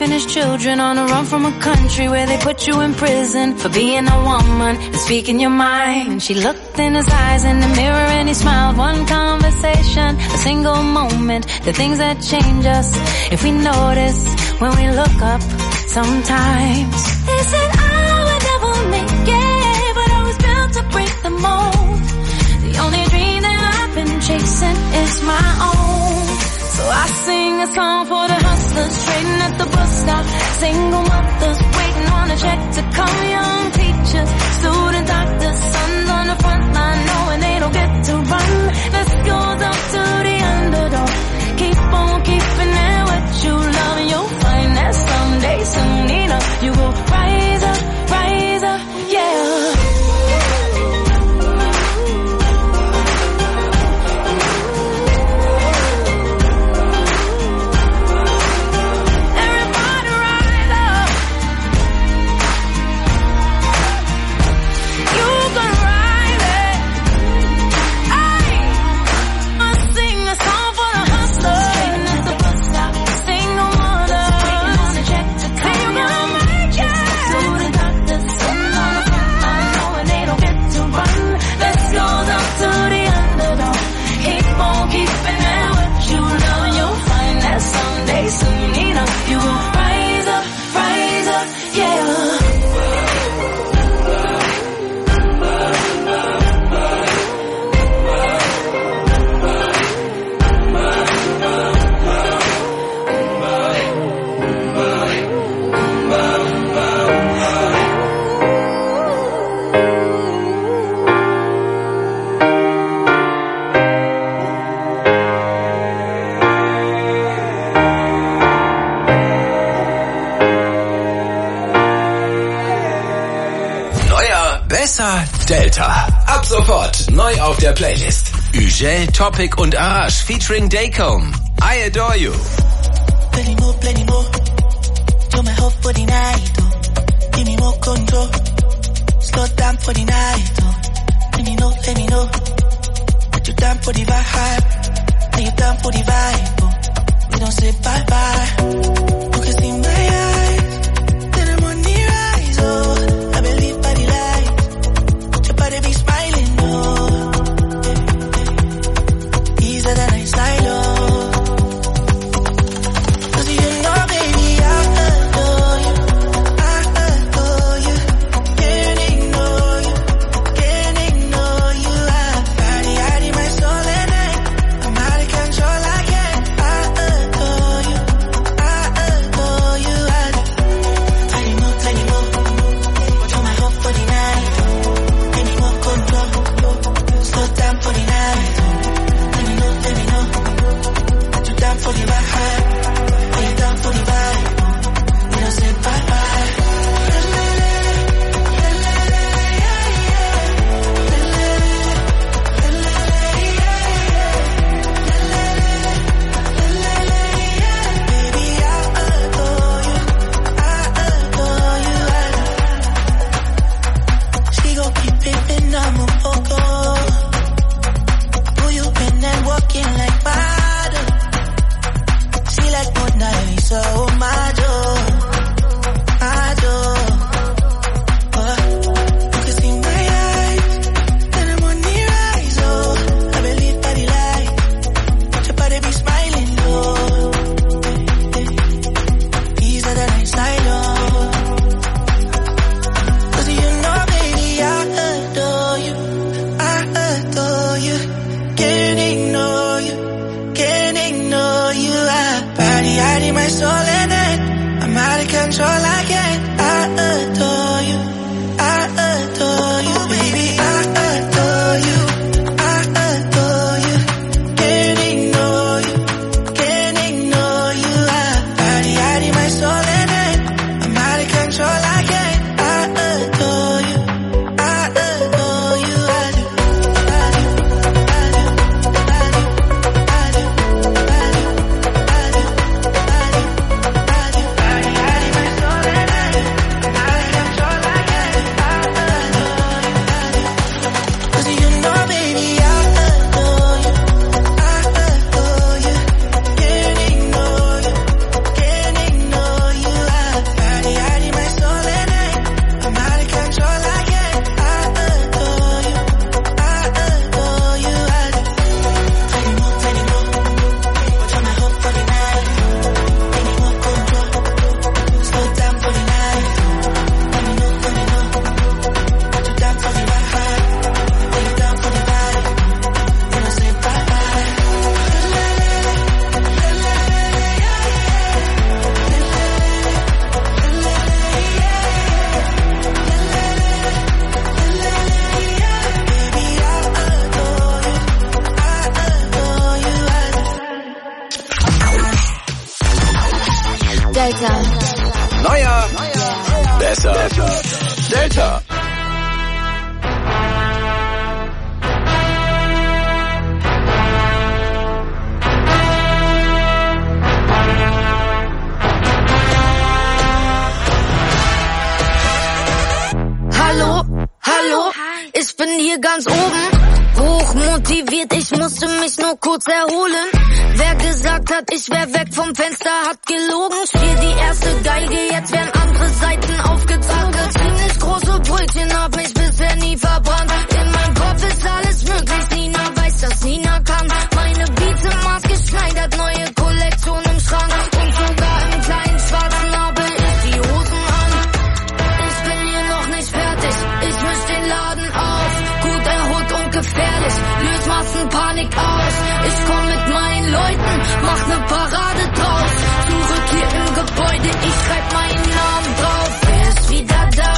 His children on a run from a country where they put you in prison for being a woman and speaking your mind. And she looked in his eyes in the mirror and he smiled. One conversation, a single moment, the things that change us if we notice when we look up sometimes. They said I would never make it, but I was built to break the mold. The only dream that I've been chasing is my own. So I sing a song for the hustlers trading at the bus stop, single mothers waiting on a check to come, young teachers, student doctors, sons on the front line knowing they don't get to run. This goes up to the underdog. Keep on keeping it what you love and you'll find that someday, soon enough, you will rise up, yeah. Delta. Ab sofort neu auf der Playlist. Ugel, Topic und Arash featuring Daycom. I Adore You. Plenty more. You're my hope for the night, oh. Give me more control. Slow down for the night, oh. Let me know. That you down for the vibe. Are you down for the vibe, oh. We don't say bye-bye. You can see my eyes. Then I'm on the rise, oh. I believe by the light. But be smiling, no. Easier than I style, oh. 'Cause you know, baby, I adore you. Can't ignore you. I hide my soul at night. I'm out of control, I can't. I adore you. I need more. You're my hope for the night. Slow down for the night. Let me know. That you down for the vibe. Are you down for the vibe? We don't say bye-bye. Baby, I adore you. She gon' keep it, I'm a poco. Walking like water. She like Mona Lisa, oh my door. You can see my eyes, then I'm on the rise, oh. I believe by the light, your body be smiling, oh. Easier than I style, oh. 'Cause you know, baby, I adore you. Can't ignore you. I body hiding my soul at night. I'm out of control, I can't. I adore you, baby. I adore you. Can't ignore you. I body hiding my soul at night. I'm out of control, I can't. I adore you. Neuer, besser, Delta. Hallo, ich bin hier ganz oben. Hochmotiviert, ich musste mich nur kurz erholen. Wer gesagt hat, ich wär weg vom Fenster, hat gelogen. Spiel die erste Geige, jetzt werden andere Seiten aufgezogen. Ziemlich große Brötchen, hab mich bisher nie verbrannt. In meinem Kopf ist alles möglich, Nina weiß, dass Nina kann. Meine Beats im maßgeschneidert, neue Kollektion im Schrank. Und sogar im kleinen schwarzen Nabel ist die Hosen an. Ich bin hier noch nicht fertig, ich misch den Laden auf. Gut erholt und gefährlich, löst Massenpanik aus. Ich komm mit meinen Leuten, mach ne Parade draus. Zurück hier im Gebäude, ich schreib meinen Namen drauf. Wer ist wieder da?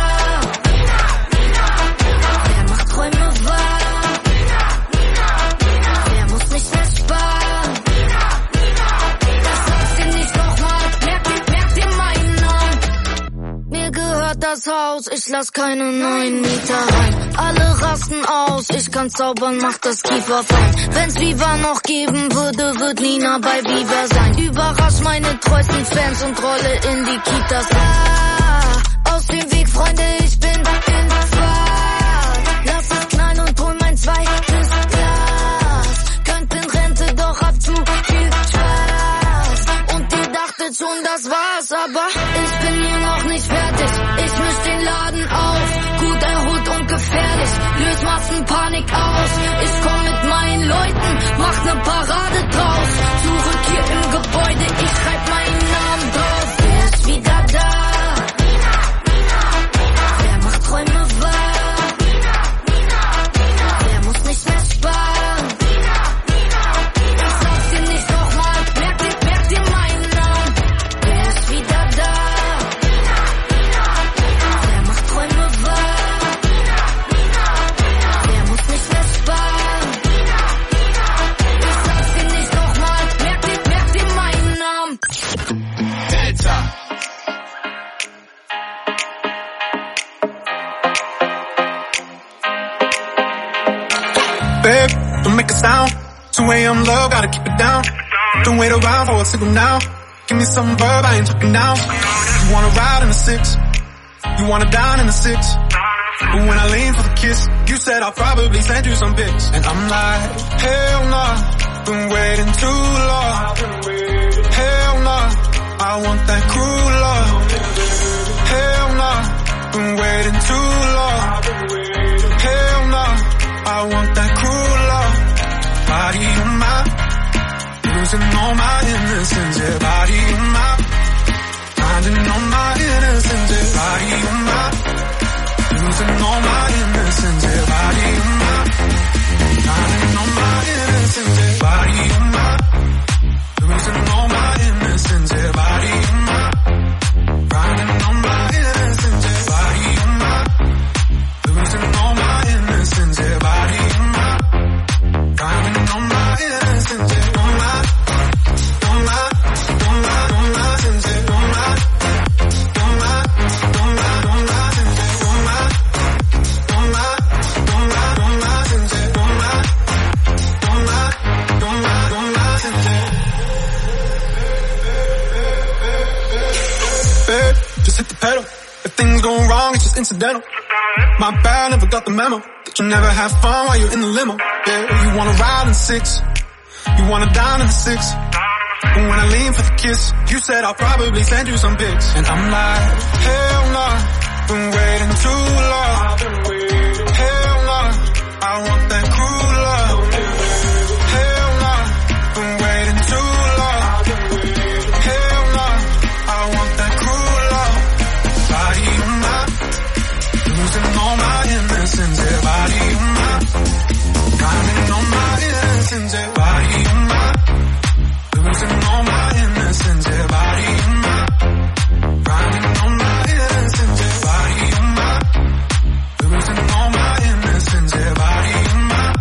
Wer macht Träume wahr? Wer muss nicht mehr sparen? Das sagst dir nicht nochmal, merk dir meinen Namen. Mir gehört das Haus, ich lass keine neuen Mieter rein. Alle rasten aus, ich kann zaubern, mach das Kiefer fein. Wenn's Viva noch geben würde, wird Nina bei Viva sein. Überrasch meine treuesten Fans und rolle in die Kitas rein. Aus dem Weg, Freunde, ich bin in Fahrt. Lass es knallen und hol mein zweites Glas. Könnt in Rente, doch hab zu viel Spaß. Und ihr dachtet schon, das war's, aber ich bin hier noch nicht fertig. Ich misch den Laden auf, gut erholt und gefährlich, löst Massenpanik aus. Ich komm mit meinen Leuten, mach ne Parade draus. Zurück hier im Gebäude, ich schreib meinen Namen drauf. Wer ist wieder da? Wer macht Träume wahr? Wer muss nicht mehr sparen? Ich sag's dir nicht nochmal, merk dir meinen Namen. Wer ist wieder da? Wer macht Träume wahr? Wer muss nicht mehr sparen? Ich sag's dir nicht nochmal, merk dir meinen Namen. Delta. Babe, don't make a sound. 2 a.m. love, gotta keep it down. Don't wait around for a signal now. Give me some verb, I ain't talking now. You wanna ride in the 6, you wanna dine in the 6. But when I lean for the kiss, you said I'll probably send you some pics. And I'm like, hell nah, been waiting too long. Hell nah, I want that cruel love. Hell nah, been waiting too long. Hell nah, I want that cruel love. Body on my, losing all my innocence. Yeah, body on my, finding all my innocence. Yeah, body on my, losing all my innocence. Yeah, body on my, finding all my innocence. Yeah, body on my, losing all my innocence. Yeah, body on my, finding all my innocence. Yeah, body on my, losing all my innocence. Yeah, body on my, finding all my innocence. Yeah, on my, on my, on my, on my innocence. Yeah, on my, on my, on my, on my innocence. Yeah, on my, on my, on my, on my innocence. Yeah, on my, on my, on my, on my innocence. Babe, just hit the pedal. If things go wrong, it's just incidental. My bad, never got the memo that you never have fun while you're in the limo. Yeah, you wanna ride in the 6, you wanna dine in the 6. But when I lean for the kiss, you said I'll probably send you some pics. And I'm like, hell nah, been waiting too long. Hell nah, I want that cruel love. Hell nah, been waiting too long. Hell nah, I want that cruel love. Body on my, losing all my innocence. Yeah, body on my, finding all my innocence. Yeah, body on my, losing all my innocence. Yeah, body on my, finding all my innocence. Yeah, body on my, losing all my innocence. Yeah, body on my,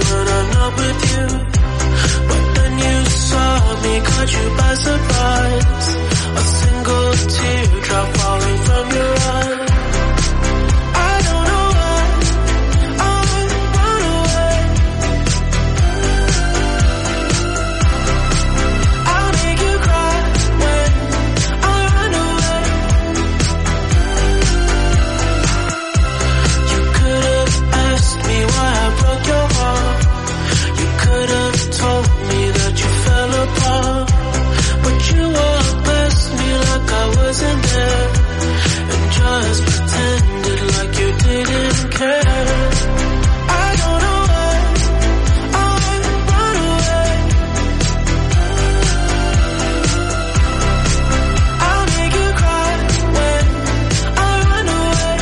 when I'm not with you. But then you saw me, caught you by surprise. A single teardrop falling from your eye. I don't know why I run away. I'll make you cry when I run away. You could have asked me why I broke your heart. You could have told me that you fell apart. But you walked past me like I wasn't there, and just pretended like you didn't care. I don't know why I run away. I'll make you cry when I run away.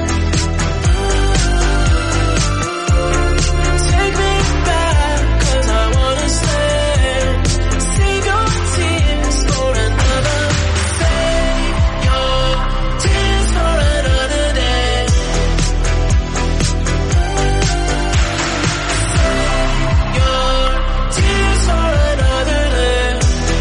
Take me back, 'cause I wanna stay. Save your tears for another. Save your tears for another day. Save your tears for another day.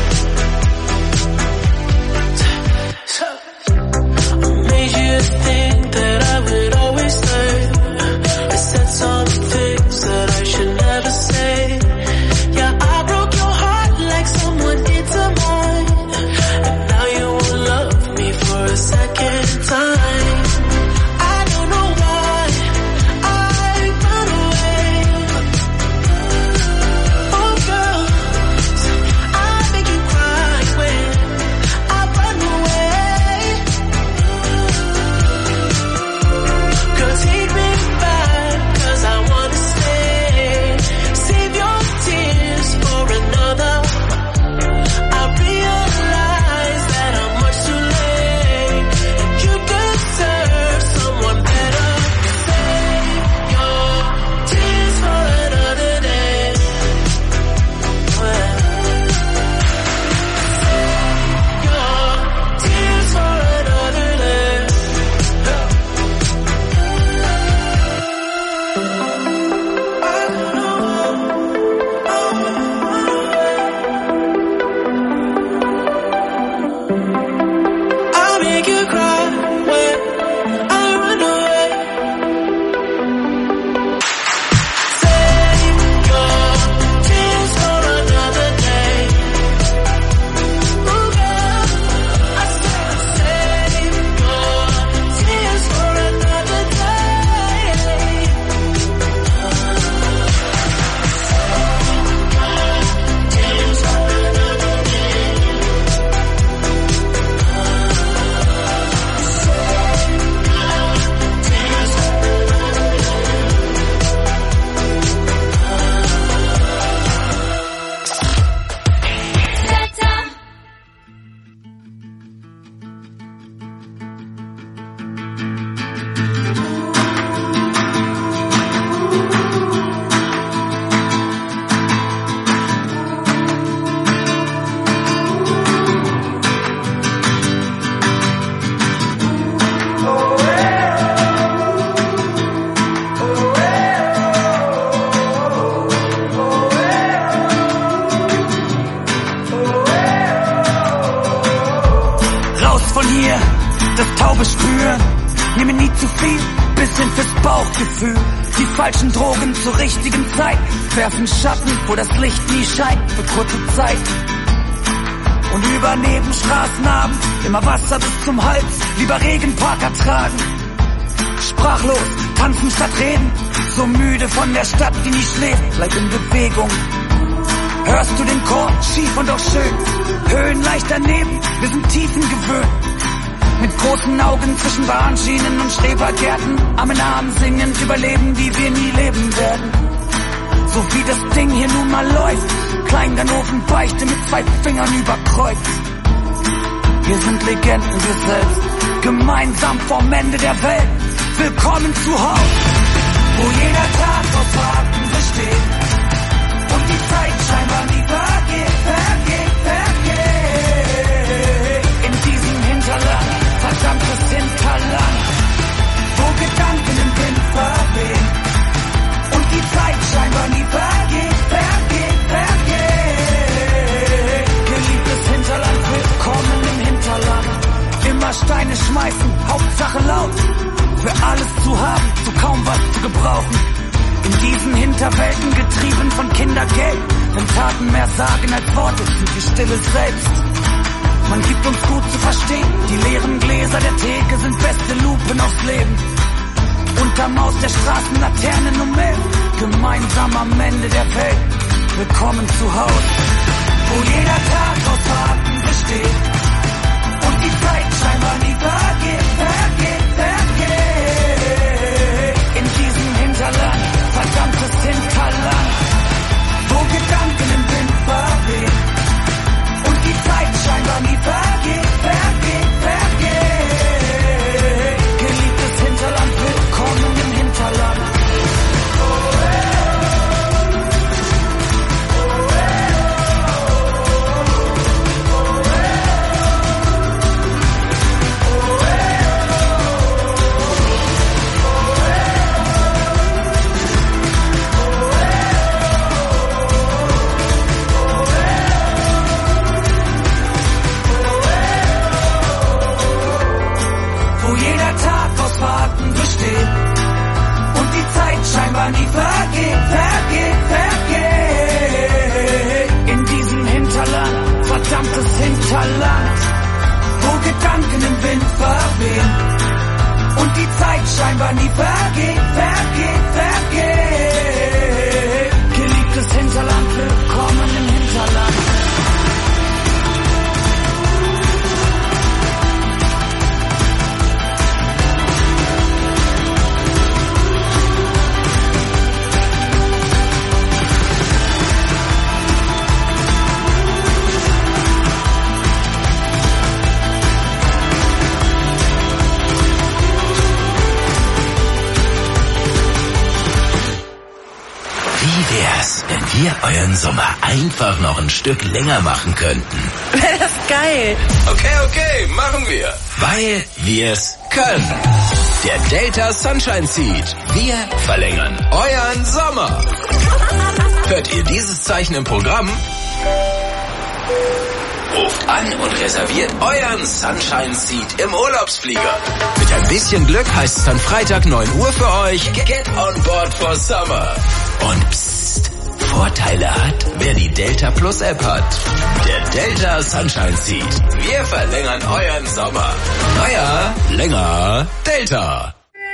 I made you think that I would always stay. I said some things that I should never say. Yeah, I broke your heart like someone did to mine. And now you won't love me for a second time. I don't know why I run away. Oh girl, I make you cry when I run away. Girl, take me back, 'cause I wanna stay. Save your tears for another. I realize that I'm much too late, and you deserve someone better. Save your tears for another day. Save your tears for another day. I'll make you cry when I run away. Save your tears for another day. Ooh, girl, I said save your tears for another day. Tears for another day. Raus von hier, das taube Spüren. Nehme nie zu viel, bisschen fürs Bauchgefühl. Die falschen Drogen zur richtigen Zeit werfen Schatten, wo das Licht nie scheint, für kurze Zeit. Und über Nebenstraßenabend immer Wasser bis zum Hals, lieber Regenparker tragen. Sprachlos, tanzen statt reden, so müde von der Stadt, die nie schläft, bleib in Bewegung. Hörst du den Chor, schief und auch schön, Höhen leicht daneben, wir sind Tiefen gewöhnt. Mit großen Augen zwischen Bahnschienen und Schrebergärten, Arm in Arm singend über Leben, die wir nie leben werden. So wie das Ding hier nun mal läuft, Kleinganoven-Beichte mit 2 Fingern über Kreuz. Wir sind Legenden, wir selbst, gemeinsam vom Ende der Welt. Willkommen zu Hause, wo jeder Tag aus Warten besteht und die Zeit scheinbar nie vergeht. In diesem Hinterland, verdammtes Hinterland, wo Gedanken im Wind verwehen und die Zeit scheinbar nie vergeht. Taten mehr sagen als Worte, sind die Stille selbst. Man gibt uns gut zu verstehen, die leeren Gläser der Theke sind beste Lupen aufs Leben. Unterm Haus der Straßenlaterne Nummer, gemeinsam am Ende der Welt, willkommen zu Hause, wo jeder Tag aus Warten besteht und die Zeit scheinbar nie vergeht. In diesem Hinterland, verdammtes Hinterland, wo Gedanken im Wind verwehen und die Zeit scheinbar nie vergeht. Geliebtes Hinterland, willkommen im Hinterland. Warten besteht und die Zeit scheinbar nie vergeht. In diesem Hinterland, verdammtes Hinterland, wo Gedanken im Wind verwehen und die Zeit scheinbar nie vergeht. Geliebtes Hinterland, willkommen im Hinterland. Wenn wir euren Sommer einfach noch ein Stück länger machen könnten. Das ist geil. Okay, machen wir. Weil wir's können. Der Delta Sunshine Seed. Wir verlängern euren Sommer. Hört ihr dieses Zeichen im Programm? Ruft an und reserviert euren Sunshine Seed im Urlaubsflieger. Mit ein bisschen Glück heißt es dann Freitag 9 Uhr für euch. Get on board for summer. Und psst, Vorteile hat, wer die Delta Plus App hat. Der Delta Sunshine Seed. Wir verlängern euren Sommer. Neuer, länger, Delta.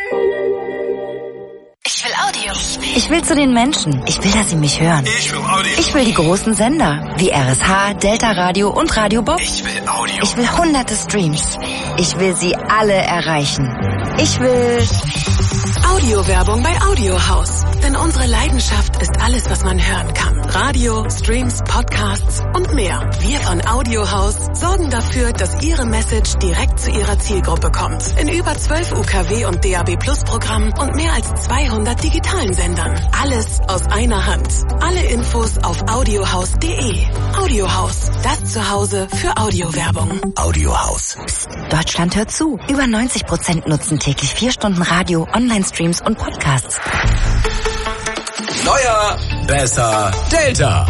Ich will Audio. Ich will zu den Menschen. Ich will, dass sie mich hören. Ich will Audio. Ich will die großen Sender, wie RSH, Delta Radio und Radio Bob. Ich will Audio. Ich will hunderte Streams. Ich will sie alle erreichen. Ich will Audiowerbung bei Audiohaus. Denn unsere Leidenschaft ist alles, was man hören kann. Radio, Streams, Podcasts und mehr. Wir von Audiohaus sorgen dafür, dass Ihre Message direkt zu Ihrer Zielgruppe kommt. In über 12 UKW und DAB Plus Programmen und mehr als 200 digitalen Sendern. Alles aus einer Hand. Alle Infos auf audiohaus.de. Audiohaus, das Zuhause für Audiowerbung. Audiohaus. Psst, Deutschland hört zu. Über 90% nutzen täglich 4 Stunden Radio, Online-Streams und Podcasts. Neuer, besser, Delta.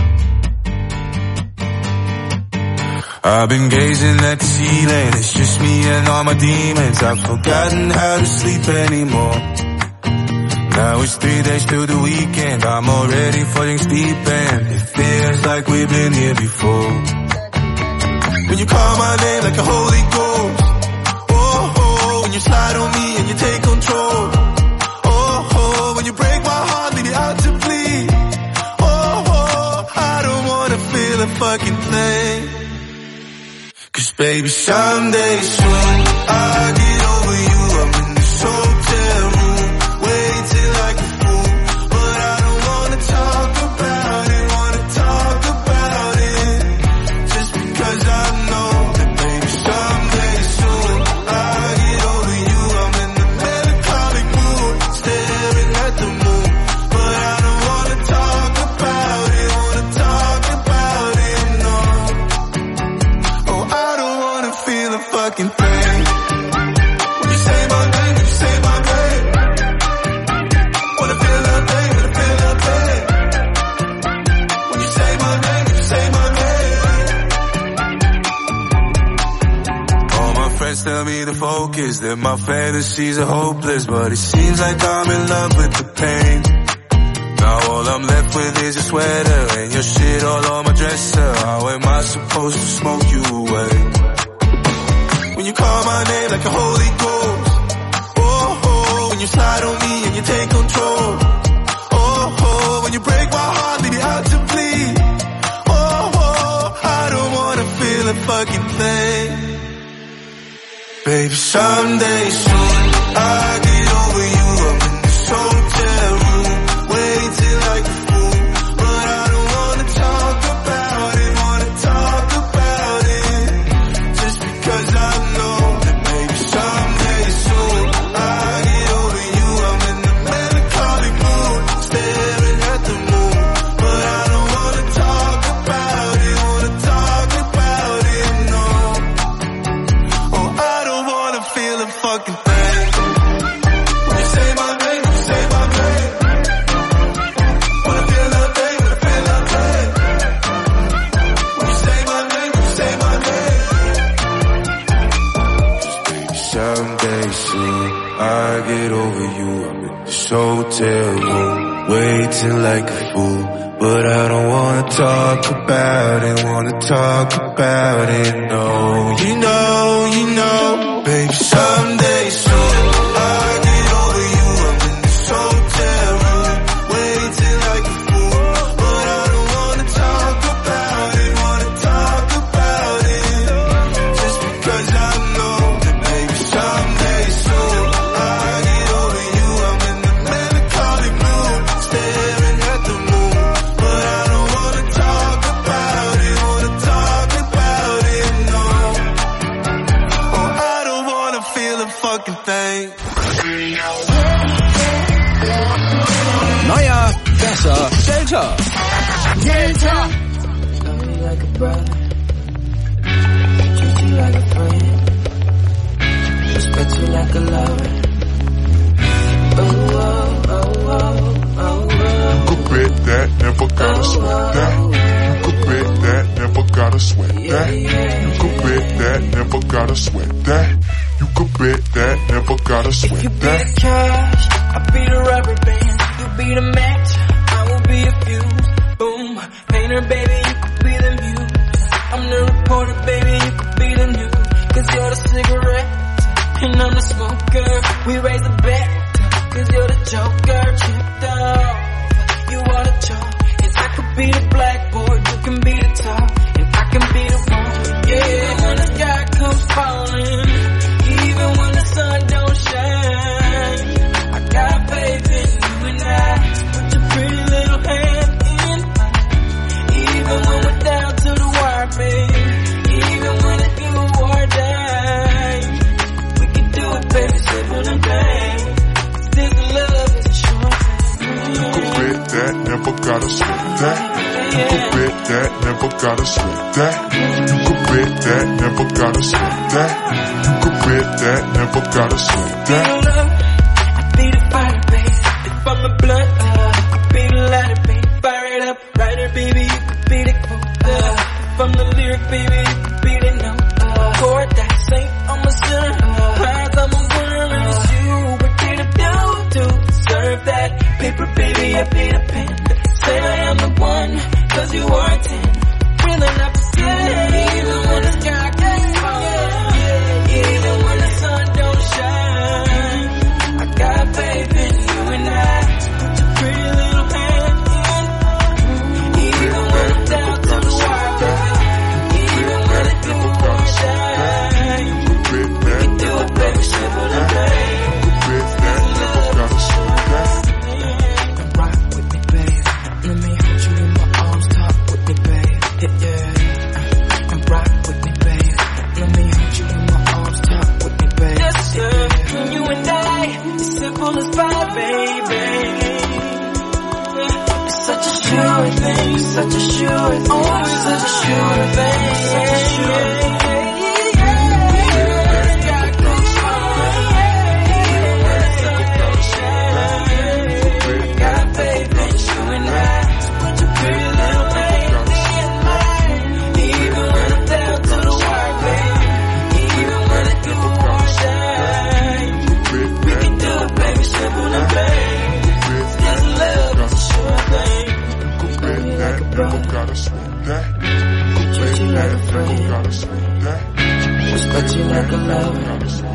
I've been gazing at the ceiling, it's just me and all my demons. I've forgotten how to sleep anymore. Now it's 3 days till the weekend, I'm already falling deep and it feels like we've been here before. When you call my name like a holy ghost, oh, oh, when you slide on me and you take control, oh, oh, when you break my heart, leave me out to bleed, oh, oh, I don't wanna feel a fucking thing. Cause baby, someday soon, I'll get over you. I'm in this hotel room, waiting like a fool. But I don't wanna talk about it, just because I know that baby, someday soon, I'll get over you. I'm in the melancholic mood, staring at the moon. But I don't wanna talk about it, no. Oh, I don't wanna feel a fucking thing. When you say my name, when you say my name, wanna feel nothing, wanna feel nothing. When you say my name, when you say my name. All my friends tell me to focus, that my fantasies are hopeless, but it seems like I'm in love with the pain. Now All I'm left with is a sweater and your shit all on my dresser. How am I supposed to smoke you away? When you call my name like a Holy Ghost. Oh, oh, when you slide on me and you take control. Oh, oh, when you break my heart, leave me out to bleed. Oh, oh, I don't wanna feel a fucking thing. Baby, someday soon, I'll get over you. I'm in this hotel room, waiting like a fool. But I don't wanna talk about it, just because I know that maybe someday soon, I'll get over you. I'm in the melancholic mood, staring at the moon. But I don't wanna talk about it, no. Oh, I don't wanna feel a fucking thing. When you say my name, wanna feel that thing, When you say my name, someday soon, I'll get over you. I'm in this hotel room, waiting like a fool. But I don't wanna talk about it, no. You know, baby, someday soon, I'll get over you. I'm in this hotel room, waiting like a fool. But I don't wanna talk about it, just because I know that maybe someday soon, I'll get over you. I'm in the melancholic mood, staring at the moon. But I don't wanna talk about it, no. Oh, I don't wanna feel a fucking thing. Neuer, besser, Delta. Delta. Love me like a brother, treat you like a friend, respect you like a lover. Oh, oh, oh, oh, oh. You could bet that, never gotta sweat that. You could bet that, never gotta sweat that. You could bet that, never gotta sweat that. You could bet that, never gotta If you sweat be that. the cash, I'll be the rubber band. You be the match, I will be a fuse. Boom, painter, baby, you could be the muse. I'm the reporter, baby, you could be the news. Cause you're the cigarette, and I'm the smoker. We raise the bet, cause you're the joker. Chipped off, you are the chalk. And I could be the blackboard, you can be the top. And I can be the one, yeah, when the sky comes falling. Even when the sun don't shine, I got faith in you and I. Put your pretty little hand in mine. Even when we're down to the wire, babe. Even when it's do or die, we can do it, baby, simple and plain. This love is a short thing. You could bet that, never gotta sweat that. You could bet that, never gotta sweat that. You could bet that, never gotta sweat that. You could bet that, never gotta sweat that. I be the fire, babe. If I'm a blunt, I could be the lighter, babe. Fire it up, writer, baby, you could be the quote. If I'm the lyric, baby, you could be the note. Chord that saint, I'm a sinner. Highs, I'm a winner, and it's you. We're here to do, serve that paper, baby, I be the pen. Say I am the one, cause you are a 10. Willing up to say, even when the sky gets falling, even when the sun don't shine, I got faith in you and I. Put your pretty little hand in, even when I'm down to the wire, even when it do or shine. We can do it, baby, simple and plain. Rock with me, babe. Let me hold you in my arms, talk with me, babe. Yeah. And rock with me, babe. Let me hold you in my arms, talk with me, babe. Yes, sir. You and I, it's simple as pie, baby. It's such a sure thing, such a sure thing, such a sure thing, such a sure thing. Simple and plain. This love is a sure thing. gotta sweat that. Treat you like a friend, gotta sweat that. Respect you like a lover.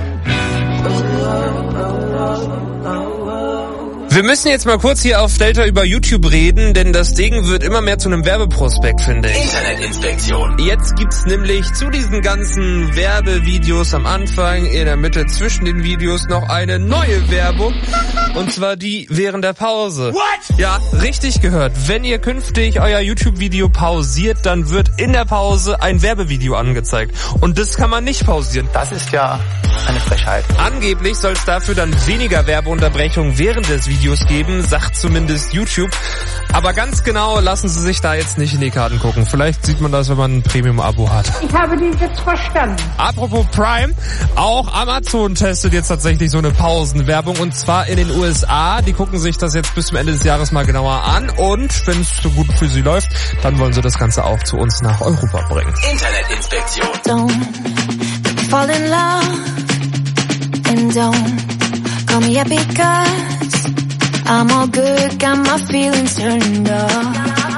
Wir müssen jetzt mal kurz hier auf Delta über YouTube reden, denn das Ding wird immer mehr zu einem Werbeprospekt, finde ich. Internetinspektion. Jetzt gibt's nämlich zu diesen ganzen Werbevideos am Anfang, in der Mitte zwischen den Videos noch eine neue Werbung. Und zwar die während der Pause. What? Ja, richtig gehört. Wenn ihr künftig euer YouTube-Video pausiert, dann wird in der Pause ein Werbevideo angezeigt. Und das kann man nicht pausieren. Das ist ja eine Frechheit. Angeblich soll es dafür dann weniger Werbeunterbrechung während des Videos geben, sagt zumindest YouTube. Aber ganz genau lassen Sie sich da jetzt nicht in die Karten gucken. Vielleicht sieht man das, wenn man ein Premium-Abo hat. Ich habe dich jetzt verstanden. Apropos Prime, auch Amazon testet jetzt tatsächlich so eine Pausenwerbung und zwar in den USA. Die gucken sich das jetzt bis zum Ende des Jahres mal genauer an und wenn es so gut für sie läuft, dann wollen sie das Ganze auch zu uns nach Europa bringen. Internetinspektion. Don't fall in love and don't call me up because I'm all good, got my feelings turned off.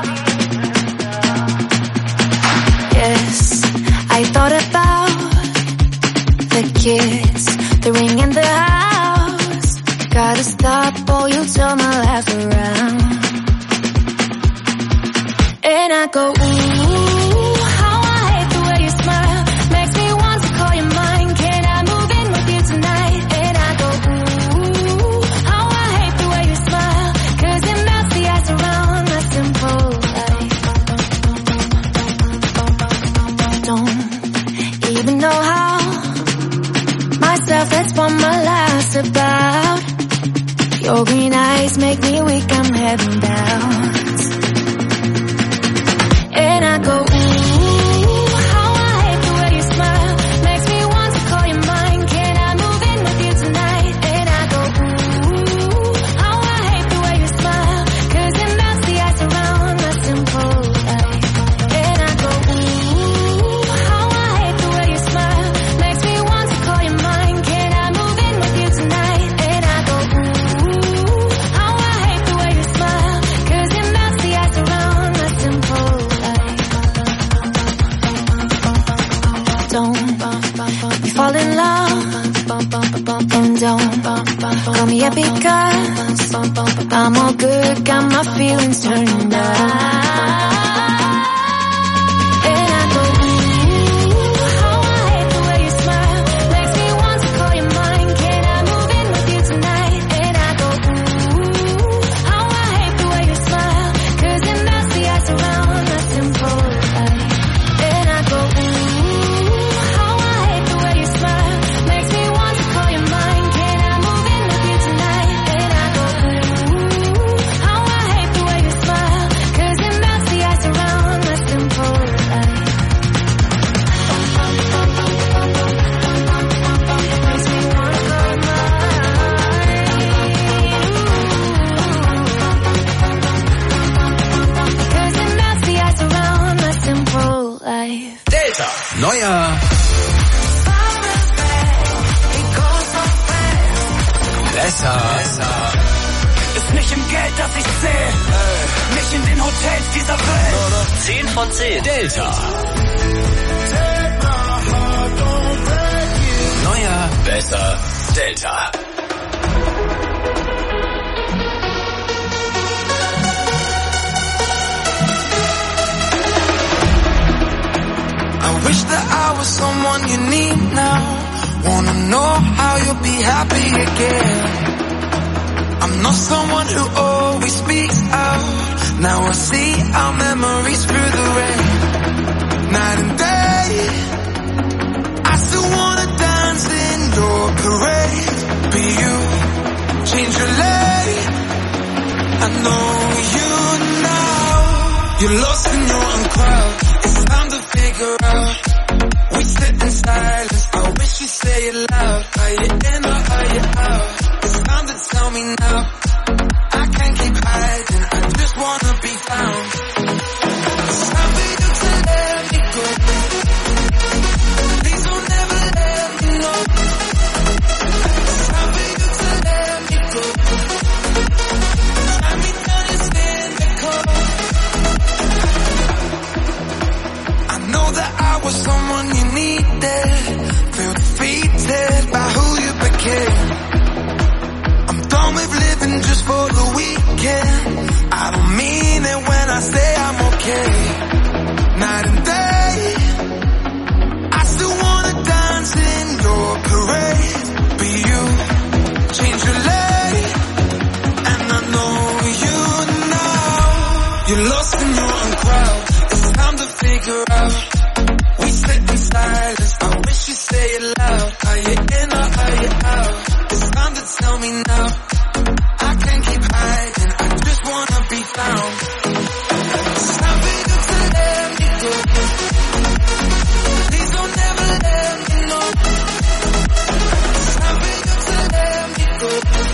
Yes, I thought about the kids, the ring and the house. Gotta stop or you'll turn my life around. And I go, ooh, how I hate the way you smile. Makes me want to call you mine. Can I move in with you tonight? And I go, ooh, how I hate the way you smile. 'Cause it melts the ice around my simple life. Don't even know how. Myself, that's what my life's about. Your green eyes make me weak, I'm heading down. And I go, ooh, how I hate the way you smile. Makes me want to call you mine. Can I move in with you tonight? And I go, ooh, how I hate the way you smile. 'Cause it melts the ice around my simple life. And I go, ooh, how I hate the way you smile. Makes me want to call you mine. Can I move in with you tonight? And I go, ooh, how I hate the way you smile. 'Cause it melts the ice around my simple life. Don't fall in love and don't call me up because I'm all good, got my feelings turned on. And I go, ooh, how I hate the way you smile. Makes me want to call you mine. Can I move in with you tonight? And I go, ooh, how I hate the way you smile. 'Cause it melts the ice around my simple life. And I go, ooh, how I hate the way you smile. Makes me want to call you mine. Can I move in with you tonight? And I go, ooh, how I hate the way you smile. 'Cause it melts the ice around my simple life. Makes me wanna call you mine. 'Cause it melts the ice around my simple life. Delta. Neuer. Besser. Ist nicht im Geld, das ich zähl, nicht in den Hotels dieser Welt. 10 von 10. Delta. Neuer. Besser. Delta. I wish that I was someone you need now. Wanna know how you'll be happy again. I'm not someone who always speaks out. Now I see our memories through the rain. Night and day, I still wanna dance in your parade. But you change your lane. I know you now. You're lost in your own crowd. It's time to figure out. We sit in silence. I wish you'd say it loud. Are you in or are you out? It's time to tell me now. I can't keep hiding. I just wanna be found. It's time for you to let me go. Please don't ever let me know. It's time for you to let me go. Try me down and stand the cold. on crowd. It's time to figure out. We sit in silence. I wish you say it loud. Are you in or are you out? It's time to tell me now. I can't keep hiding. I just wanna be found. It's time for you to let me go. Please don't ever let me know. It's time for you to let me go.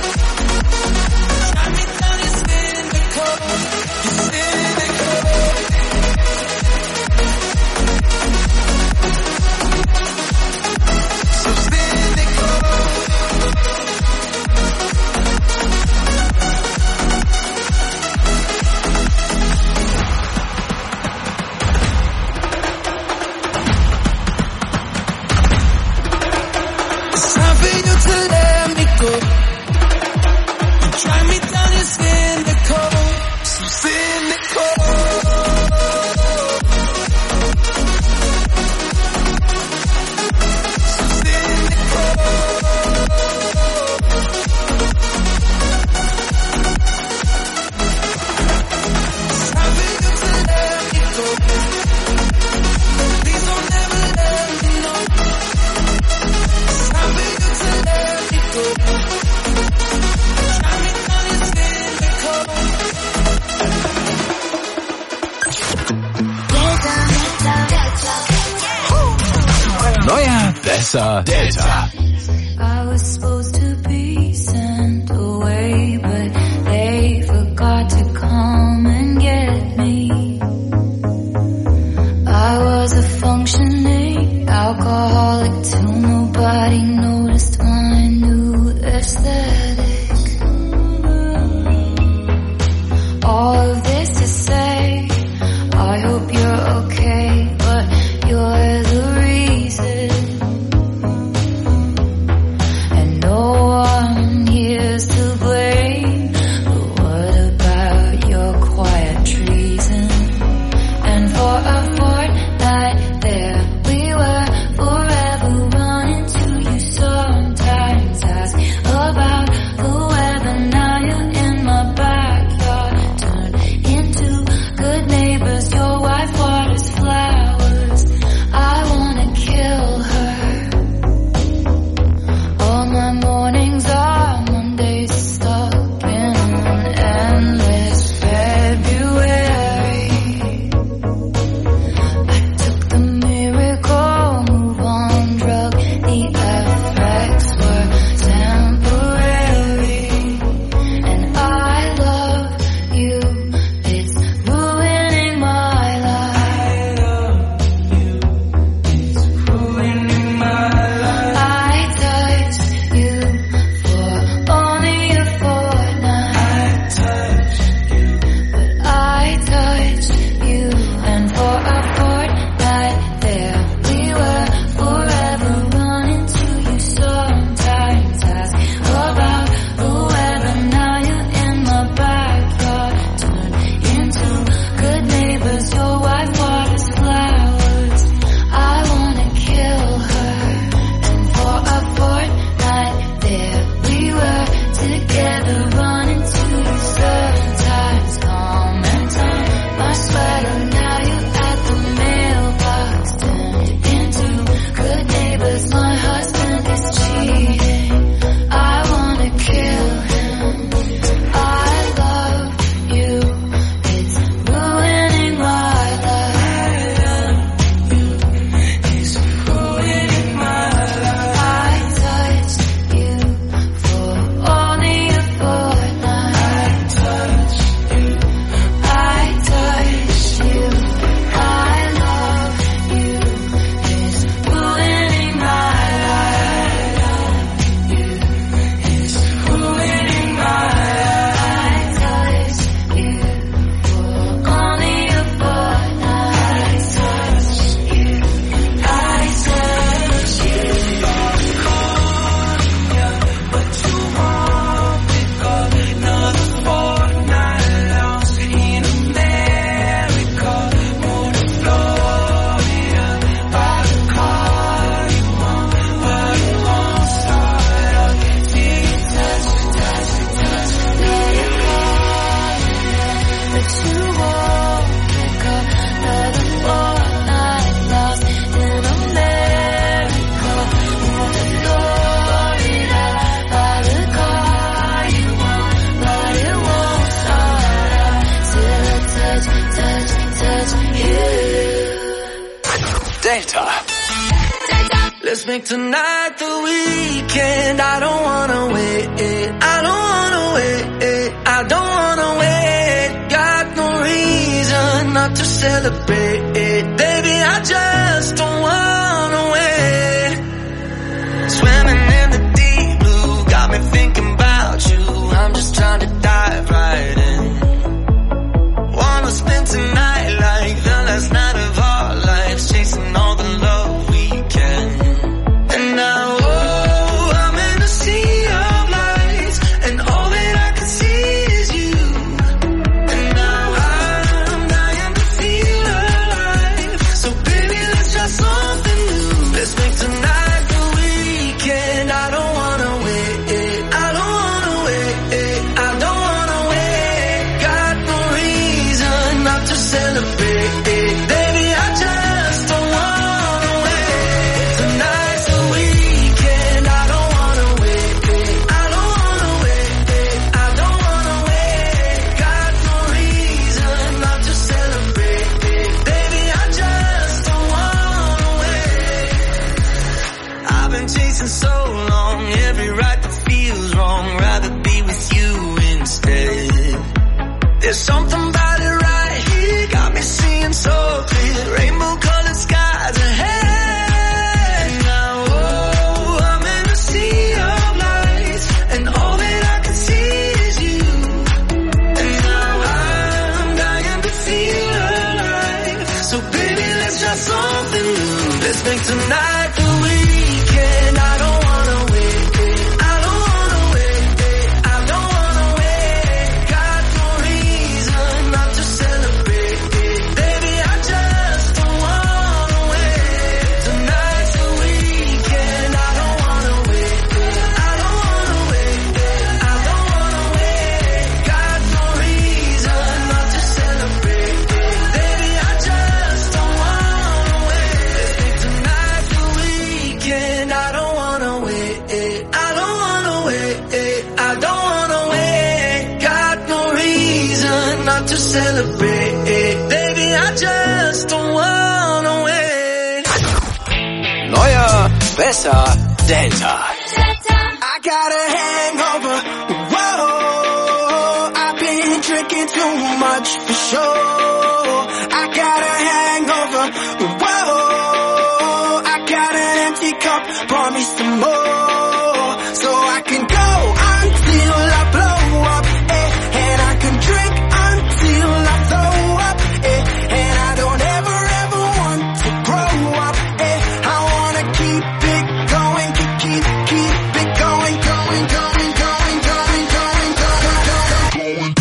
Drive me down, you're cynical. You're cynical. So cynical. It's time for you to let me go. You drive me down, you're cynical. So cynical. So cynical. It's time for you to let me go. Please don't ever let me know. It's time for you to let me go. Drive me down, you're cynical. Neuer, besser, Delta. I was supposed to be sent away, but they forgot to come and get me. I was a functioning alcoholic till nobody noticed my new aesthetic. All of this to say, I hope you're okay, but you're the reason. Delta. Let's make tonight the weekend. I don't wanna wait. I don't wanna wait. I don't wanna wait. Got no reason not to celebrate. Baby, I just don't wanna wait. Swimming in the deep blue, got me thinking about you. I'm just trying to dive right in. Wanna spend tonight like the last night of our lives, chasing all the love we can. And now, oh, I'm in a sea of lights, and all that I can see is you. And now I'm dying to feel alive. So baby, let's try something new. Let's make tonight the weekend. I don't wanna wait. I don't wanna wait. I don't wanna wait. Got no reason not to celebrate. Baby, I just don't wanna wait. Tonight's the weekend. I don't wanna wait. I don't wanna wait. I don't wanna wait. Got no reason not to celebrate. Baby, I just don't wanna wait. I've been chasing so long, every right that feels wrong. Rather be with you instead. There's something about it right here, got me seeing so clear. Rainbow colored skies ahead. Now, oh, I'm in a sea of lights, and all that I can see is you. And now I'm dying to feel alive. So baby, let's try something new. Let's make tonight the weekend. I don't wanna wait. I don't wanna wait. I don't wanna wait. Got no reason not to celebrate. Baby, I just don't wanna wait. Tonight's the weekend. I don't wanna wait. I don't wanna wait. I don't wanna wait. Got no reason not to celebrate. Baby, I just don't wanna wait. Tonight's the weekend. I don't wanna wait. I don't wanna wait. I don't wanna wait. Got no reason not to celebrate. Baby, I just don't wanna wait. Neuer, besser, Delta. I got a hangover. Whoa, I've been drinking too much for sure. I got a hangover. Whoa, I got an empty cup. Pour me some more, so I can go until I blow up. And I can drink until I throw up. And I don't ever want to grow up. I wanna keep it going, keep it going, going, going, going, going, going, going, going.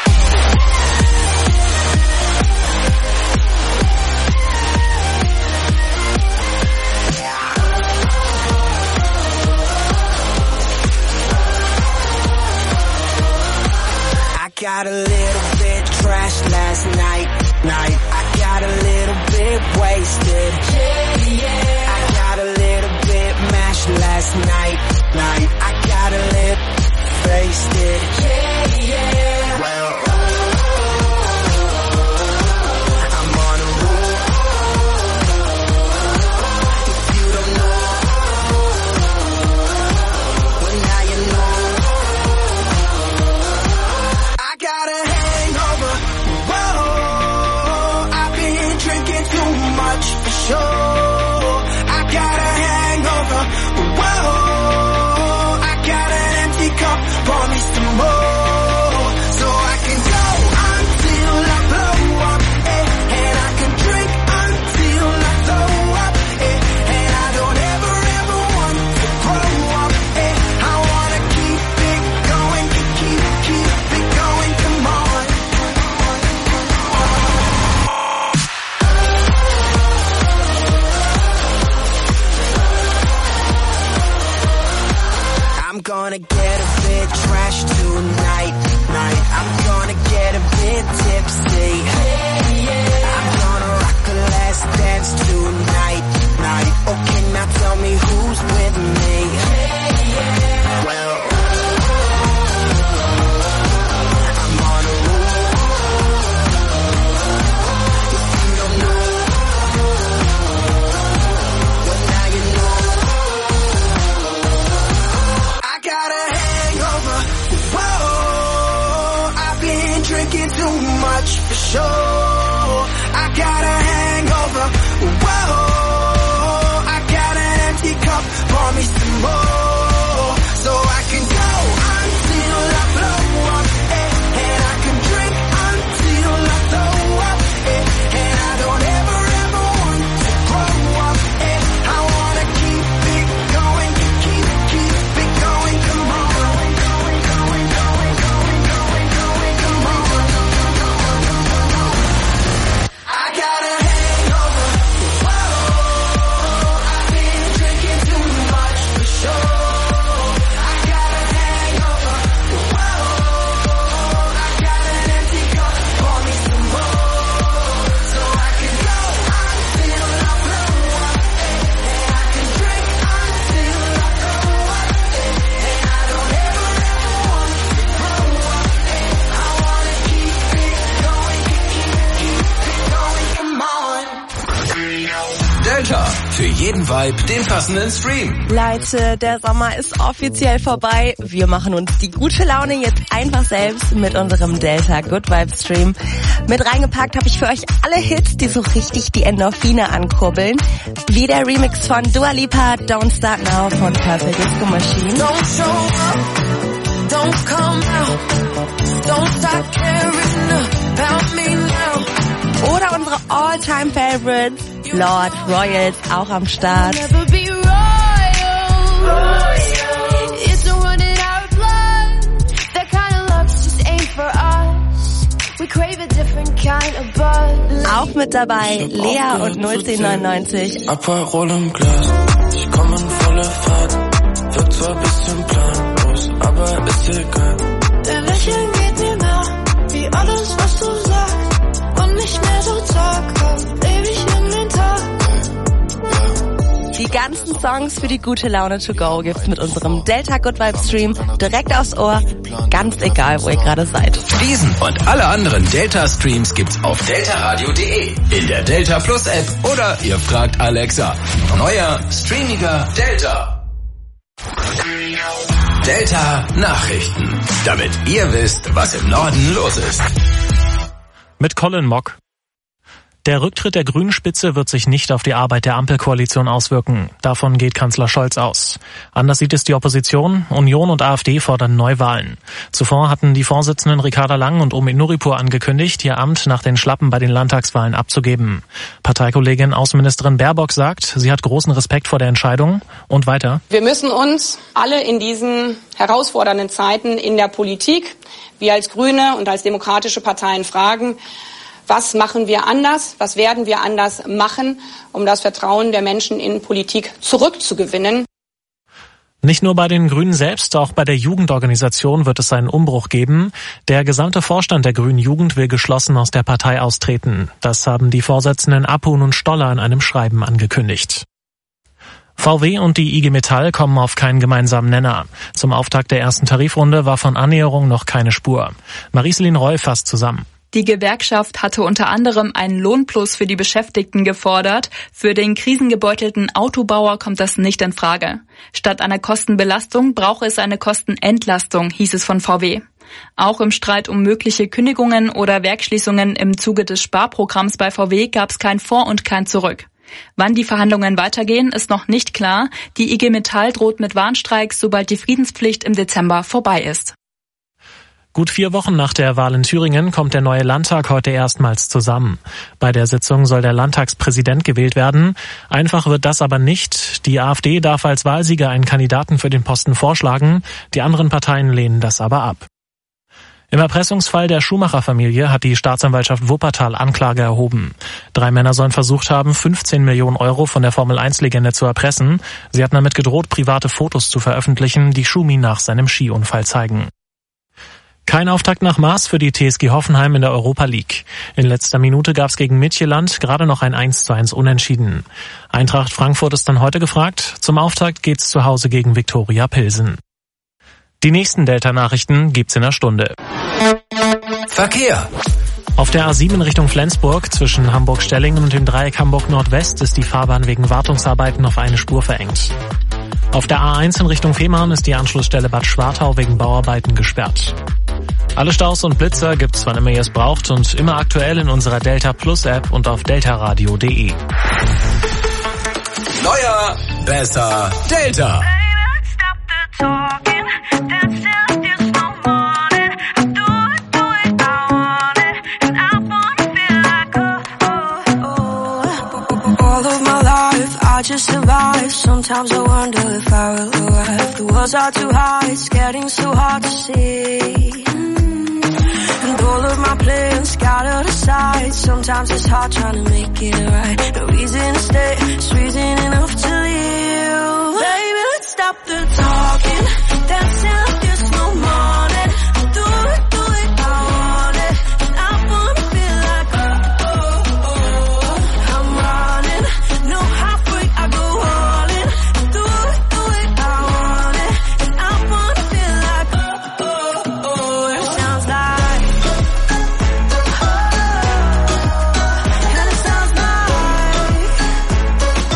I got a little bit trashed last night. I got a little bit wasted. I got a little bit mashed last night. I got a little wasted. Well, I'm on a roll. If you don't know, well now you know. I got a hangover. Whoa, I've been drinking too much for sure. I got a hangover. Whoa, I got an empty cup. Pour me some more, so I can go until I blow up. And I can drink until I throw up. And I don't ever want to grow up. I wanna keep it going, keep it going. Come on. Delta. Für jeden Vibe den passenden Stream. Leute, der Sommer ist offiziell vorbei. Wir machen uns die gute Laune jetzt einfach selbst mit unserem Delta Good Vibe Stream. Mit reingepackt habe ich für euch alle Hits, die so richtig die Endorphine ankurbeln. Wie der Remix von Dua Lipa, Don't Start Now von Purple Disco Machine. Don't show up, don't come out, don't start caring about me now. Oder unsere All-Time-Favorites, Lord, Royals, auch am Start. Never be royal. It's a running our blood. That kind of love just ain't for us. We crave a different kind of buzz. Auch mit dabei Lea und 01099. Aperol im Glas, ich komm in volle Fahrt. Wird zwar ein bisschen planlos, aber ist egal. Dein Lächeln geht mir nach, wie alles, was du sagst. Und nicht mehr so zaghaft, ewig in den Tag. Die ganzen Songs für die gute Laune to go gibt's mit unserem Delta Good Vibe Stream direkt aufs Ohr, ganz egal, wo ihr gerade seid. Diesen und alle anderen Delta Streams gibt's auf deltaradio.de, in der Delta Plus App oder ihr fragt Alexa. Neuer, streamiger Delta. Delta Nachrichten, damit ihr wisst, was im Norden los ist. Mit Colin Mock. Der Rücktritt der Grünen-Spitze wird sich nicht auf die Arbeit der Ampelkoalition auswirken. Davon geht Kanzler Scholz aus. Anders sieht es die Opposition. Union und AfD fordern Neuwahlen. Zuvor hatten die Vorsitzenden Ricarda Lang und Omid Nuripur angekündigt, ihr Amt nach den Schlappen bei den Landtagswahlen abzugeben. Parteikollegin Außenministerin Baerbock sagt, sie hat großen Respekt vor der Entscheidung. Und weiter. Wir müssen uns alle in diesen herausfordernden Zeiten in der Politik, wir als Grüne und als demokratische Parteien fragen, was machen wir anders? Was werden wir anders machen, um das Vertrauen der Menschen in Politik zurückzugewinnen? Nicht nur bei den Grünen selbst, auch bei der Jugendorganisation wird es einen Umbruch geben. Der gesamte Vorstand der Grünen Jugend will geschlossen aus der Partei austreten. Das haben die Vorsitzenden Apun und Stoller in einem Schreiben angekündigt. VW und die IG Metall kommen auf keinen gemeinsamen Nenner. Zum Auftakt der ersten Tarifrunde war von Annäherung noch keine Spur. Marie-Céline Roy fasst zusammen. Die Gewerkschaft hatte unter anderem einen Lohnplus für die Beschäftigten gefordert. Für den krisengebeutelten Autobauer kommt das nicht in Frage. Statt einer Kostenbelastung brauche es eine Kostenentlastung, hieß es von VW. Auch im Streit um mögliche Kündigungen oder Werksschließungen im Zuge des Sparprogramms bei VW gab es kein Vor und kein Zurück. Wann die Verhandlungen weitergehen, ist noch nicht klar. Die IG Metall droht mit Warnstreiks, sobald die Friedenspflicht im Dezember vorbei ist. Gut 4 Wochen nach der Wahl in Thüringen kommt der neue Landtag heute erstmals zusammen. Bei der Sitzung soll der Landtagspräsident gewählt werden. Einfach wird das aber nicht. Die AfD darf als Wahlsieger einen Kandidaten für den Posten vorschlagen. Die anderen Parteien lehnen das aber ab. Im Erpressungsfall der Schumacher-Familie hat die Staatsanwaltschaft Wuppertal Anklage erhoben. 3 Männer sollen versucht haben, 15 Millionen Euro von der Formel-1-Legende zu erpressen. Sie hatten damit gedroht, private Fotos zu veröffentlichen, die Schumi nach seinem Skiunfall zeigen. Kein Auftakt nach Maß für die TSG Hoffenheim in der Europa League. In letzter Minute gab es gegen Midtjylland gerade noch ein 1:1 Unentschieden. Eintracht Frankfurt ist dann heute gefragt. Zum Auftakt geht's zu Hause gegen Viktoria Pilsen. Die nächsten Delta-Nachrichten gibt's in einer Stunde. Verkehr. Auf der A7 in Richtung Flensburg zwischen Hamburg-Stellingen und dem Dreieck Hamburg-Nordwest ist die Fahrbahn wegen Wartungsarbeiten auf eine Spur verengt. Auf der A1 in Richtung Fehmarn ist die Anschlussstelle Bad Schwartau wegen Bauarbeiten gesperrt. Alle Staus und Blitzer gibt's, wann immer ihr es braucht und immer aktuell in unserer Delta Plus App und auf deltaradio.de. Neuer, besser, Delta. I just survive. Sometimes I wonder if I will arrive. The walls are too high, it's getting so hard to see. And all of my plans scattered aside. Sometimes it's hard trying to make it right. No reason to stay, it's reason enough to leave. Baby, let's stop the talking. Dancing like there's no morning. Do it, I want it. And I wanna feel like I'm running. No halfway, I go all in. Do it, I want it. And I wanna feel like it sounds like and it sounds like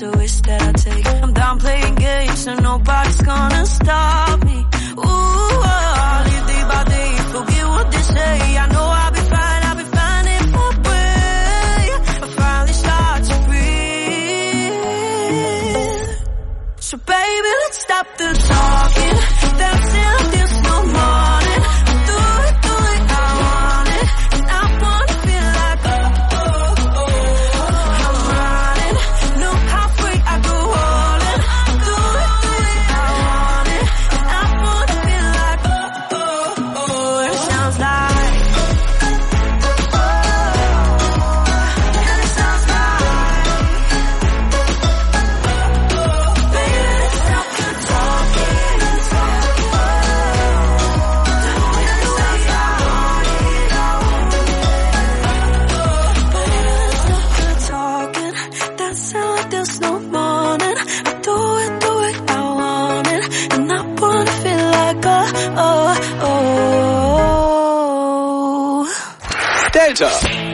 a risk that I take. I'm down playing games, so nobody's gonna stop me. Ooh, I'll live day by day, forget what they say. I know I'll be fine if my way. I finally start to breathe. So baby, let's stop the talking. That's it, there's no morning. Do it, I want it. And I wanna feel like I'm running. Look how free I go all in. Do it, I want it. And I wanna feel like it sounds like and it sounds like baby, let's stop the talking. That sound like there's no morning. I do it, I want it. And I wanna feel like Delta.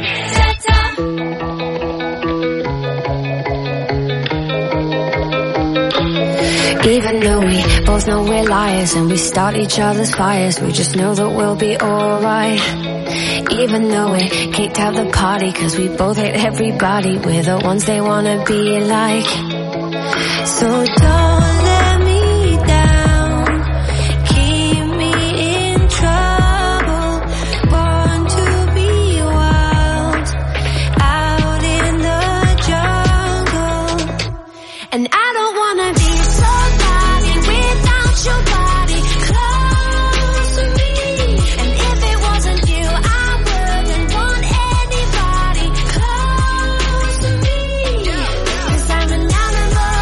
Even though we both know we're liars and we start each other's fires, we just know that we'll be alright. Even though we kicked out the party cause we both hate everybody, we're the ones they wanna be like. So don't let me down, keep me in trouble, born to be wild, out in the jungle. And I don't wanna be somebody without your body close to me. And if it wasn't you, I wouldn't want anybody close to me. 'Cause I'm an animal,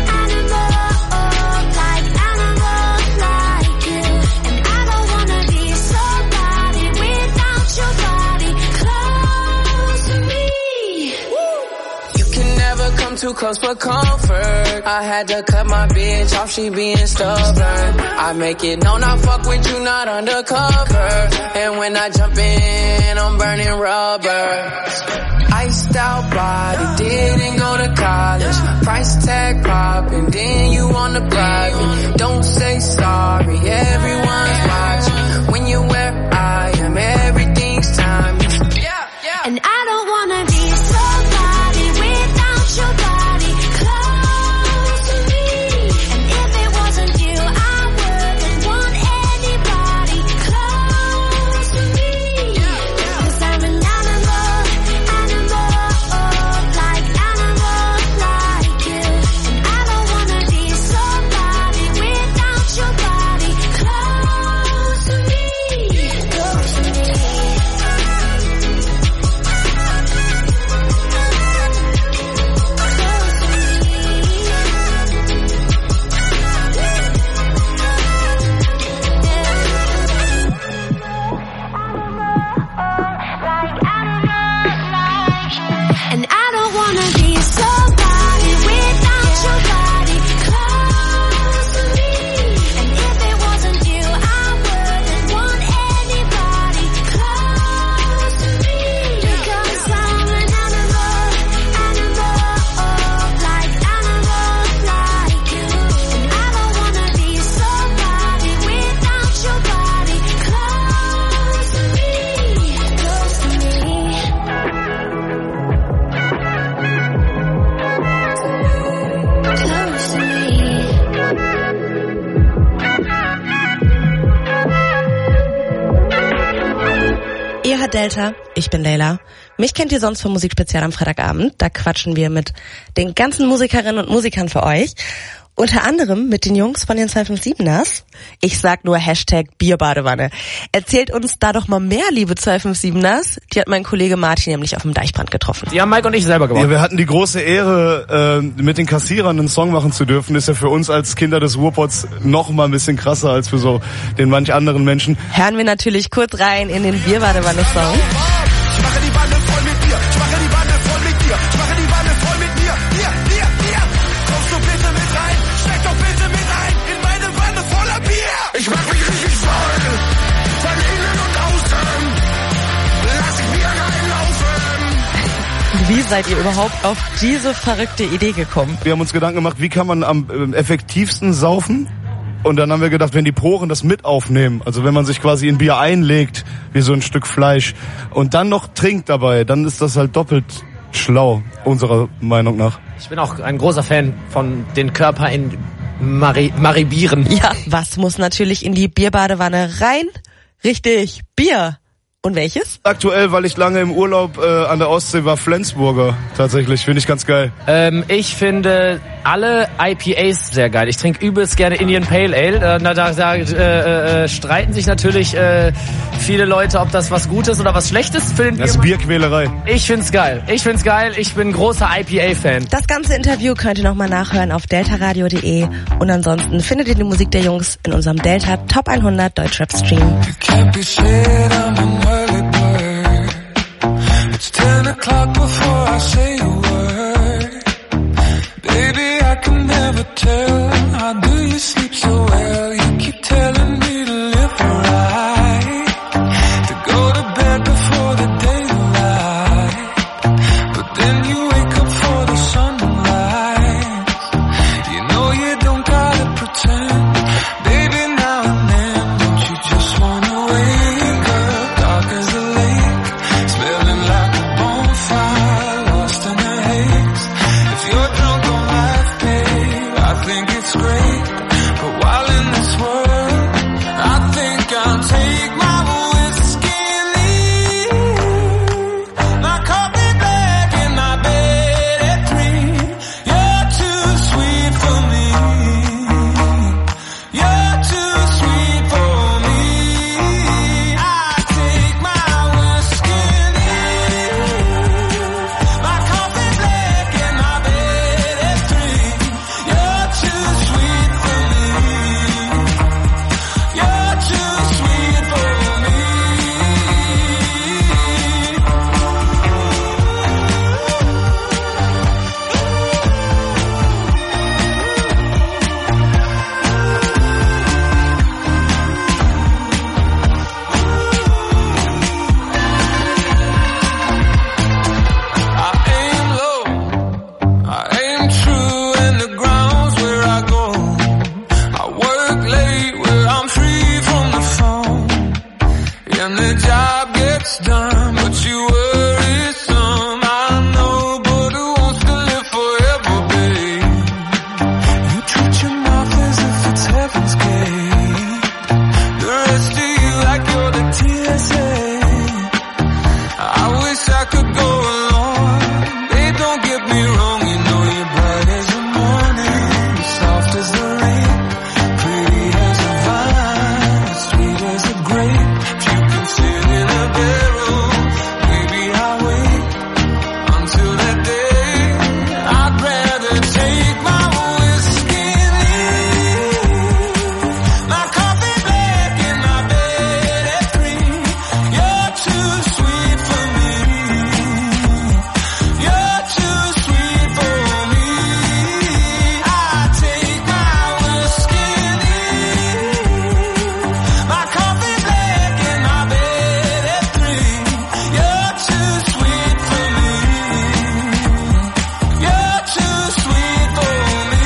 like animals like you. And I don't wanna be somebody without your body close to me. You can never come too close for comfort. I had to cut my bitch off, she being stubborn. I make it known I fuck with you, not undercover. And when I jump in, I'm burning rubber. Iced out body, didn't go to college. Price tag popping, then you on the private. Don't say sorry, everyone's watching. When you're where I am, everything's time. And I don't wanna be somebody without your body close to me. And if it wasn't you, I wouldn't want anybody close to me. 'Cause I'm an animal, like animals like you. And I don't wanna be somebody without your body close to me. Close to me. And I don't wanna be somebody without your body close to me. And if it wasn't you, I wouldn't want anybody close to me. Because I'm an animal, like animals like you. And I don't wanna be somebody without your body close to me. Close to me. Close to me. Ihr hört Delta, ich bin Leila. Mich kennt ihr sonst vom Musikspezial am Freitagabend. Da quatschen wir mit den ganzen Musikerinnen und Musikern für euch. Unter anderem mit den Jungs von den 257ers. Ich sag nur Hashtag Bierbadewanne. Erzählt uns da doch mal mehr, liebe 257ers. Die hat mein Kollege Martin nämlich auf dem Deichbrand getroffen. Die haben Mike und ich selber gemacht. Ja, wir hatten die große Ehre, mit den Kassierern einen Song machen zu dürfen. Ist ja für uns als Kinder des Ruhrpots noch mal ein bisschen krasser als für so den manch anderen Menschen. Hören wir natürlich kurz rein in den Bierbadewanne-Song. Ich mache die Wanne voll mit dir, ich mache die Wanne voll mit dir, ich mache die Wanne voll mit dir, hier. Kommst du bitte mit rein, steck doch bitte mit ein, in meine Wanne voller Bier. Ich mach mich richtig voll, von innen und außen, lass ich mir reinlaufen. Wie seid ihr überhaupt auf diese verrückte Idee gekommen? Wir haben uns Gedanken gemacht, wie kann man am effektivsten saufen? Und dann haben wir gedacht, wenn die Poren das mit aufnehmen, also wenn man sich quasi in Bier einlegt, wie so ein Stück Fleisch, und dann noch trinkt dabei, dann ist das halt doppelt schlau, unserer Meinung nach. Ich bin auch ein großer Fan von den Körper in Maribieren. Ja, was muss natürlich in die Bierbadewanne rein? Richtig, Bier. Und welches? Aktuell, weil ich lange im Urlaub an der Ostsee war, Flensburger. Tatsächlich, finde ich ganz geil. Ich finde alle IPAs sehr geil. Ich trinke übelst gerne Indian Pale Ale. Da streiten sich natürlich viele Leute, ob das was Gutes oder was Schlechtes für den Das ist Bierquälerei. Ich find's geil. Ich bin ein großer IPA-Fan. Das ganze Interview könnt ihr nochmal nachhören auf deltaradio.de. Und ansonsten findet ihr die Musik der Jungs in unserem Delta Top 100 Deutschrap-Stream. It's 10 o'clock before I say a word. Baby, I can never tell. How do you sleep so well? You keep telling me to live right, to go to bed before the daylight. But then you wake up for the sunrise. You know you don't gotta pretend. Baby, now and then, don't you just wanna wake up dark as a lake, smelling like a bonfire, lost in the haze. If you're drunk on life, babe, I think it's great. But while in this world, I think I'll take my whiskey and leave. My coffee black and my bed at 3. You're too sweet for me. You're too sweet for me. I take my whiskey and leave. My coffee black and my bed at 3. You're too sweet for me. You're too sweet for me. I aim low, I aim true, and the ground's where I go. I work late where I'm free from the phone, and the job gets done, but you worry some. I know, but who wants to live forever, babe? You treat your mouth as if it's heaven's gate. The rest of you like you're the TSA. I wish I could go along. Babe, don't get me wrong, you know you're bright as the morning, soft as the rain, pretty as a vine, sweet as a grape. If you can sit in a barrel, maybe I'll wait until that day. I'd rather take my whiskey and leave. My coffee black and my bed at 3. You're too sweet for me. You're too sweet for me. I take my whiskey and leave. My coffee black and my bed at 3. You're too sweet for me. You're too sweet for me.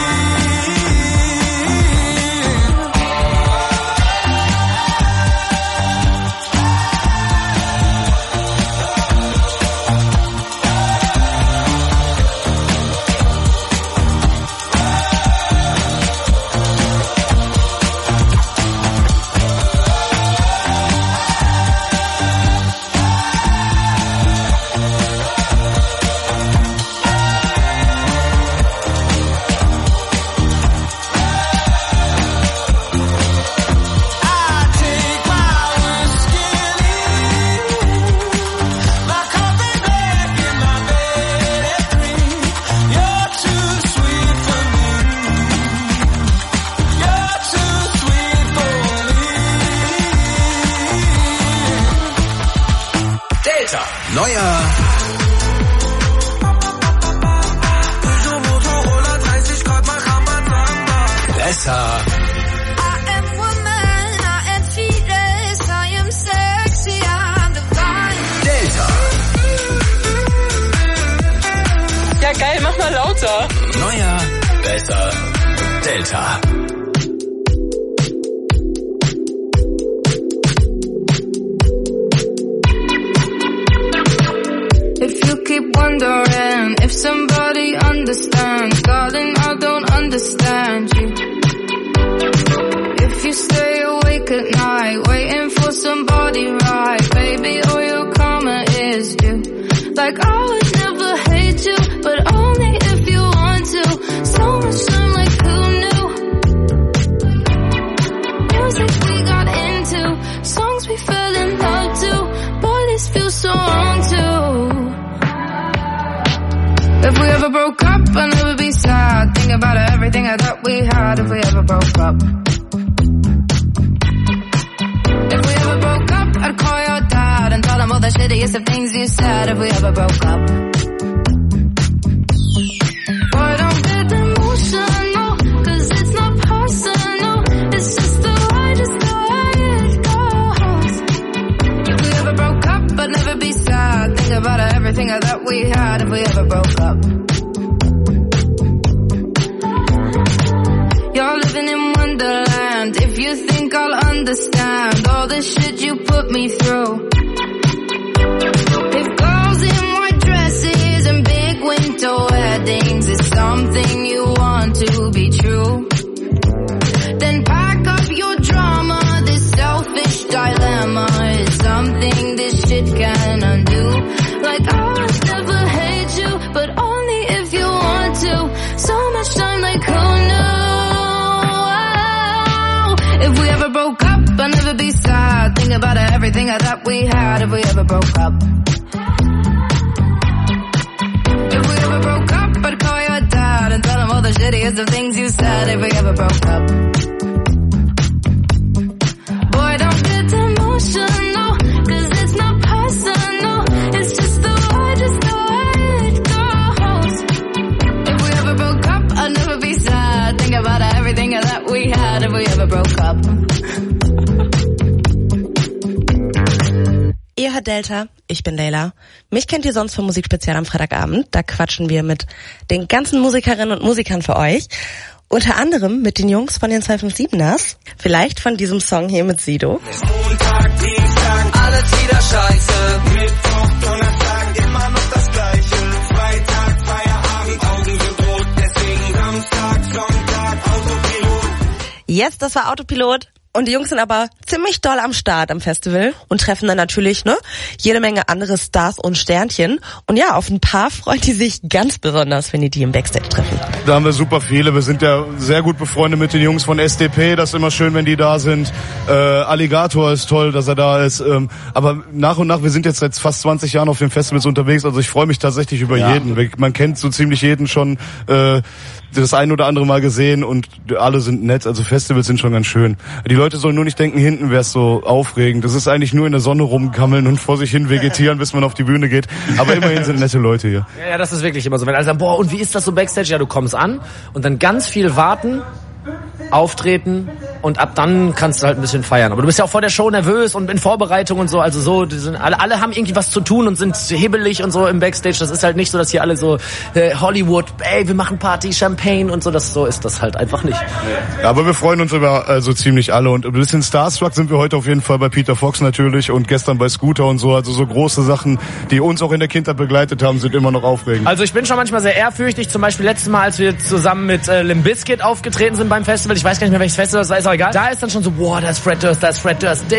Delta. Neuer besser. Delta. besser. Neuer, besser, Delta. If you keep wondering if somebody understands, darling, I don't understand you. If you stay awake at night, waiting for somebody right, baby, all your karma is due. Like I would never hate you, but only if you want to. So much time, like who knew? Music we got into, songs we fell in love to. Boy, this feels so wrong too. If we ever broke up, I'd never be sad. Think about everything I thought we had. If we ever broke up. If we ever broke up, I'd call your dad and tell him all the shittiest of things you said. If we ever broke up. Boy, don't get emotional, 'cause it's not personal. It's just the way it goes. If we ever broke up, I'd never be sad. Think about everything I thought we had. If we ever broke up. You're living in Wonderland. If you think I'll understand all the shit you put me through. If girls in white dresses and big winter weddings is something you want to be true, then pack up your drama. This selfish dilemma is something this shit can undo. Like I would never hate you, but only if you want to. So much time, like who knew? If we ever broke up, I'd never be sad. Think about everything I thought we had. If we ever broke up. If we ever broke up, I'd call your dad and tell him all the shittiest of things you said. If we ever broke up. Boy, don't get emotional, 'cause it's not personal. It's just the way it goes. If we ever broke up, I'd never be sad. Think about everything that we had. If we ever broke up. Ihr hört Delta, ich bin Leila. Mich kennt ihr sonst vom Musikspezial am Freitagabend. Da quatschen wir mit den ganzen Musikerinnen und Musikern für euch. Unter anderem mit den Jungs von den 257ers. Vielleicht von diesem Song hier mit Sido. Montag, Dienstag, alles wieder scheiße. Mittwoch, Donnerstag, immer noch das Gleiche. Freitag, Feierabend, Augen sind rot. Deswegen Samstag, Sonntag, Autopilot. Yes, das war Autopilot. Und die Jungs sind aber ziemlich doll am Start am Festival und treffen dann natürlich jede Menge andere Stars und Sternchen. Und ja, auf ein paar freuen die sich ganz besonders, wenn die im Backstage treffen. Da haben wir super viele. Wir sind ja sehr gut befreundet mit den Jungs von SDP. Das ist immer schön, wenn die da sind. Alligator ist toll, dass er da ist. Aber nach und nach, wir sind jetzt seit fast 20 Jahren auf den Festivals unterwegs. Also ich freue mich tatsächlich über jeden. Man kennt so ziemlich jeden schon das ein oder andere Mal gesehen und alle sind nett. Also Festivals sind schon ganz schön. Die Leute sollen nur nicht denken, hinten wäre es so aufregend. Das ist eigentlich nur in der Sonne rumkammeln und vor sich hin vegetieren, bis man auf die Bühne geht. Aber immerhin sind nette Leute hier. Ja, das ist wirklich immer so. Wenn alle sagen, boah, und wie ist das so Backstage? Ja, du kommst an und dann ganz viel warten, auftreten und ab dann kannst du halt ein bisschen feiern. Aber du bist ja auch vor der Show nervös und in Vorbereitung und so. Also so, die sind alle haben irgendwie was zu tun und sind hibbelig und so im Backstage. Das ist halt nicht so, dass hier alle so Hollywood, ey, wir machen Party, Champagne und so. So ist das halt einfach nicht. Ja, aber wir freuen uns über also ziemlich alle und ein bisschen starstruck sind wir heute auf jeden Fall bei Peter Fox natürlich und gestern bei Scooter und so. Also so große Sachen, die uns auch in der Kindheit begleitet haben, sind immer noch aufregend. Also ich bin schon manchmal sehr ehrfürchtig. Zum Beispiel letztes Mal, als wir zusammen mit Limp Bizkit aufgetreten sind beim Festival. Ich weiß gar nicht mehr, welches Festival das war, ist auch egal. Da ist dann schon so, boah, da ist Fred Durst,